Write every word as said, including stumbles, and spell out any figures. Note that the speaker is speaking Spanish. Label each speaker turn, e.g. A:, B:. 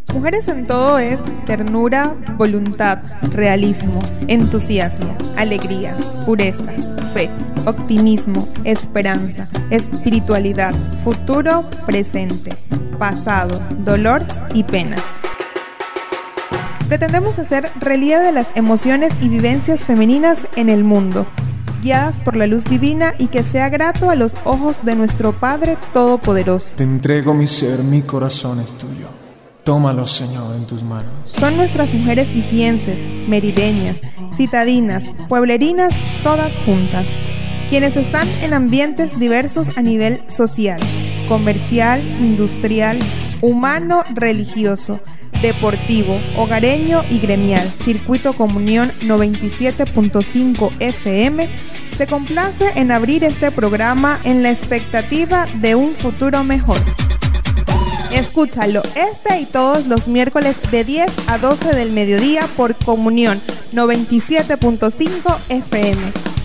A: Mujeres en todo es ternura, voluntad, realismo, entusiasmo, alegría, pureza, fe, optimismo, esperanza, espiritualidad, futuro, presente, pasado, dolor y pena. Pretendemos hacer relieve de las emociones y vivencias femeninas en el mundo, guiadas por la luz divina y que sea grato a los ojos de nuestro Padre Todopoderoso.
B: Te entrego mi ser, mi corazón es tuyo. Tómalo, Señor, en tus manos.
A: Son nuestras mujeres vigienses, merideñas, citadinas, pueblerinas, todas juntas, quienes están en ambientes diversos a nivel social, comercial, industrial, humano, religioso, deportivo, hogareño y gremial. Circuito Comunión noventa y siete punto cinco F M se complace en abrir este programa en la expectativa de un futuro mejor. Escúchalo este y todos los miércoles de diez a doce del mediodía por Comunión noventa y siete punto cinco F M.